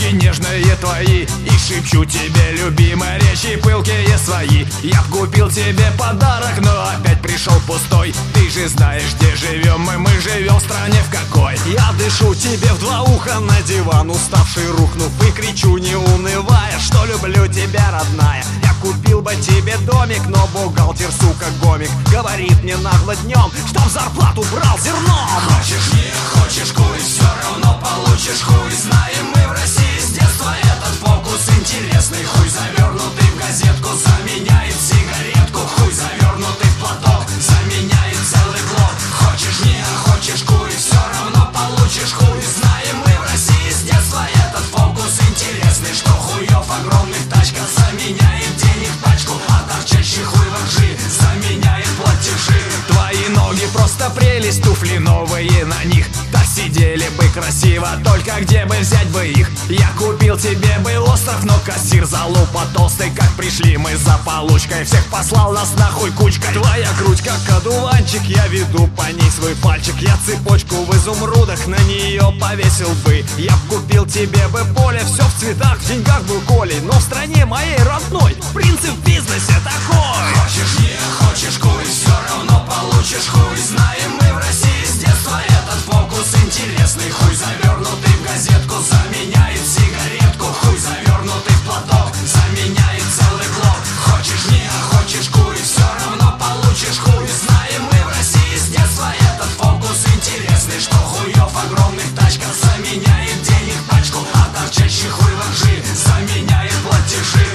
губки нежные твои, и шепчу тебе любимые речи пылкие свои. Я б купил тебе подарок, но опять пришел пустой. Ты же знаешь, где живем мы живем в стране в какой. Я дышу тебе в два уха на диван, уставший рухнув, и кричу, не унывая, что люблю тебя, родная. Я купил бы тебе домик, но бухгалтер, сука, гомик, говорит мне нагло днем, чтоб зарплату брал зерном. Хочешь не хочешь куй, все равно получишь хуй. Знаем мы в России с детства этот фокус интересный. Хуй, завернутый в газетку, заменяет сигаретку. Хуй, завернутый в платок, заменяет целый блок. Хочешь не хочешь куй, все равно получишь хуй. Знаем мы в России с детства этот фокус интересный. Что хуев огромных тачках заменяет денег пачку, а торчащий хуй во ржи заменяет платежи. Твои ноги просто прелесть, туфли новые на них. Так сидели бы красиво, только где бы взять бы их? Я купил тебе бы остров, но кассир залупа толстый. Как пришли мы за получкой, всех послал нас нахуй кучкой. Твоя грудь как одуванчик, я веду по ней свой пальчик. Я цепочку в изумрудах на нее повесил бы. Я б купил тебе бы поле, все в цветах, в деньгах был Колей. Но в стране моей родной принцип в бизнесе такой. Хочешь не хочешь куй, все равно получишь хуй. Знаем мы в России с детства этот фокус интересный. Хуй, завернутый в газетку, заменяет сигаретку. Хуй, завернутый в платок, заменяет целый блок. Хочешь не хочешь куй, все равно получишь хуй. Знаем мы в России с детства этот фокус интересный. Что хуев огромных тачках заменяет денег пачку, а торчащий хуй во ржи заменяет платежи.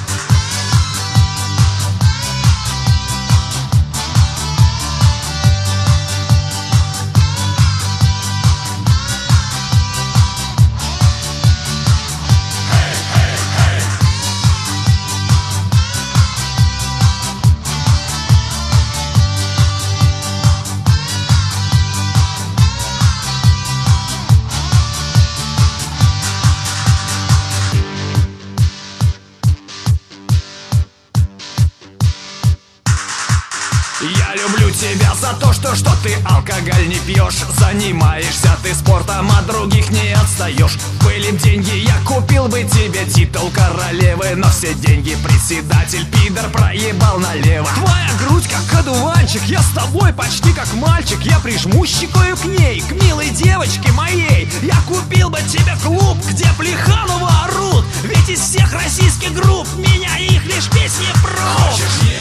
Я люблю тебя за то, что ты алкоголь не пьешь. Занимаешься ты спортом, от других не отстаешь. Были б деньги, я купил бы тебе титул королевы, но все деньги председатель пидор проебал налево. Твоя грудь как одуванчик, я с тобой почти как мальчик. Я прижму щекою к ней, к милой девочке моей. Я купил бы тебе клуб, где Плеханова орут, ведь из всех российских групп меня их лишь песни прут. Хочешь не